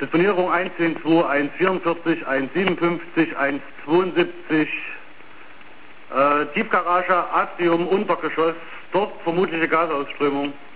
Disponierung 110.2, 144, 157, 172, Tiefgarage, Atrium, Untergeschoss, dort vermutliche Gasausströmung.